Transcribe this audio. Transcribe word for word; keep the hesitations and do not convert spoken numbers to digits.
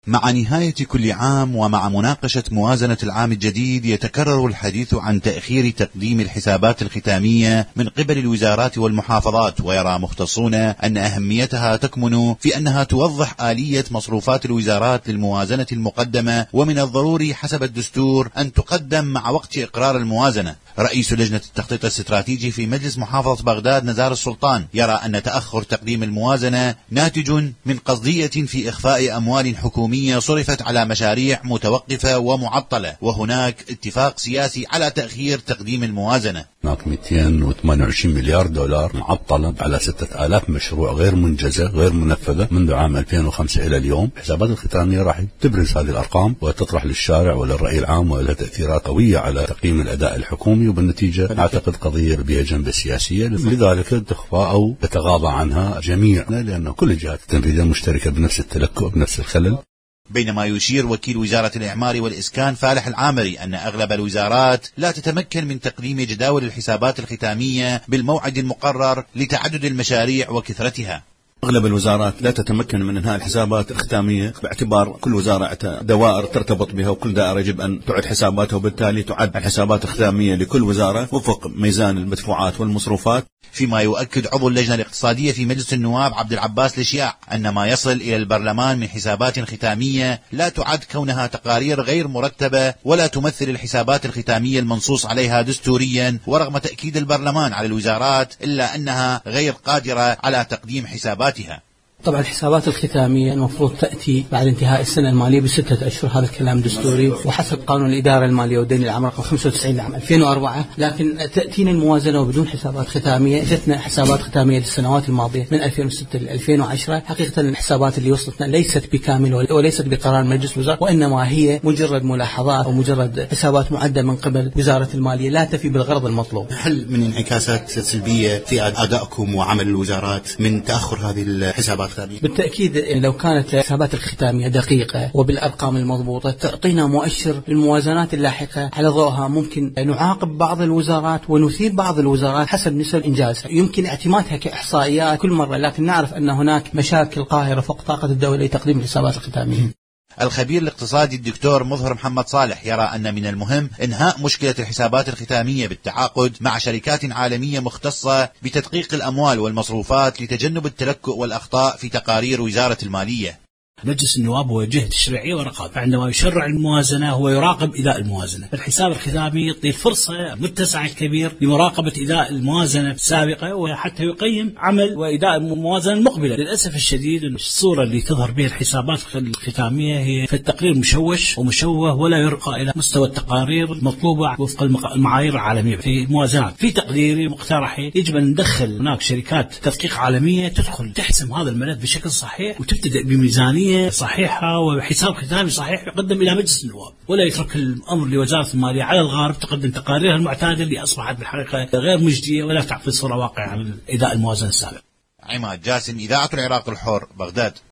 مع نهاية كل عام ومع مناقشة موازنة العام الجديد يتكرر الحديث عن تأخير تقديم الحسابات الختامية من قبل الوزارات والمحافظات، ويرى مختصون أن أهميتها تكمن في أنها توضح آلية مصروفات الوزارات للموازنة المقدمة، ومن الضروري حسب الدستور أن تقدم مع وقت إقرار الموازنة. رئيس لجنة التخطيط الاستراتيجي في مجلس محافظة بغداد نزار السلطان يرى أن تأخر تقديم الموازنة ناتج من قصدية في إخفاء أموال حكومية صرفت على مشاريع متوقفة ومعطلة، وهناك اتفاق سياسي على تأخير تقديم الموازنة. هناك مئتين وثمانية وعشرين مليار دولار معطلة على ستة آلاف مشروع غير منجزة غير منفذة منذ عام ألفين وخمسة إلى اليوم. الحسابات الختامية راح تبرز هذه الأرقام وتطرح للشارع وللرأي العام، ولها تأثيرات قوية على تقييم الأداء الحكومي، وبالنتيجة أعتقد قضية بها جنبة سياسية، لذلك تخفى أو تتغاضى عنها جميعنا، لأن كل الجهات التنفيذية مشتركة بنفس التلكؤ بنفس الخلل. بينما يشير وكيل وزارة الإعمار والإسكان فالح العامري أن أغلب الوزارات لا تتمكن من تقديم جداول الحسابات الختامية بالموعد المقرر لتعدد المشاريع وكثرتها. أغلب الوزارات لا تتمكن من إنهاء الحسابات الختامية باعتبار كل وزارة دوائر ترتبط بها، وكل دائرة يجب أن تعد حساباتها، وبالتالي تعد الحسابات الختامية لكل وزارة وفق ميزان المدفوعات والمصروفات. فيما يؤكد عضو اللجنة الاقتصادية في مجلس النواب عبد العباس الشياع أن ما يصل إلى البرلمان من حسابات ختامية لا تعد كونها تقارير غير مرتبة ولا تمثل الحسابات الختامية المنصوص عليها دستوريا، ورغم تأكيد البرلمان على الوزارات إلا أنها غير قادرة على تقديم حساباتها. طبعا الحسابات الختامية المفروض تأتي بعد انتهاء السنة المالية بستة أشهر، هذا الكلام دستوري وحسب قانون الإدارة المالية والدين العام رقم خمسة وتسعين لعام ألفين وأربعة، لكن تأتينا الموازنة وبدون حسابات ختامية. جتنا حسابات ختامية للسنوات الماضية من ألفين وستة ل ألفين وعشرة، حقيقة الحسابات اللي وصلتنا ليست بكامل وليست بقرار مجلس الوزراء، وإنما هي مجرد ملاحظات أو مجرد حسابات معدة من قبل وزارة المالية لا تفي بالغرض المطلوب. هل من انعكاسات سلبية في أدائكم وعمل الوزارات من تأخر هذه الحسابات؟ بالتأكيد لو كانت الحسابات الختامية دقيقة وبالأرقام المضبوطة تعطينا مؤشر للموازنات اللاحقة، على ضوءها ممكن نعاقب بعض الوزارات ونثيب بعض الوزارات حسب نسب إنجازها. يمكن اعتمادها كإحصائيات كل مرة، لكن نعرف أن هناك مشاكل قاهرة فوق طاقة الدولة لتقديم الحسابات الختامية. الخبير الاقتصادي الدكتور مظهر محمد صالح يرى أن من المهم إنهاء مشكلة الحسابات الختامية بالتعاقد مع شركات عالمية مختصة بتدقيق الأموال والمصروفات لتجنب التلكؤ والأخطاء في تقارير وزارة المالية. مجلس النواب هو جهة تشريعية ورقابة، فعندما يشرع الموازنة هو يراقب إداء الموازنة. الحساب الختامي يعطي الفرصة متسعة كبير لمراقبة إداء الموازنة السابقة وحتى يقيم عمل وإداء الموازنة المقبلة. للأسف الشديد الصورة اللي تظهر بها الحسابات الختامية هي في التقرير مشوش ومشوه ولا يرقى إلى مستوى التقارير المطلوبة وفق المعايير العالمية في الموازنات. في تقديري مقترحي يجب أن ندخل هناك شركات تدقيق عالمية تدخل تحسم هذا الملف بشكل صحيح وتبتدئ بميزانية صحيحة وحساب ختامي صحيح يقدم إلى مجلس النواب، ولا يترك الأمر لوزارة المالية على الغارب تقدم تقاريرها المعتادة اللي أصبحت بالحقيقة غير مجدية ولا تعطي صورة واقعية عن أداء الموازنة السابق. عماد جاسم، إذاعة العراق الحر، بغداد.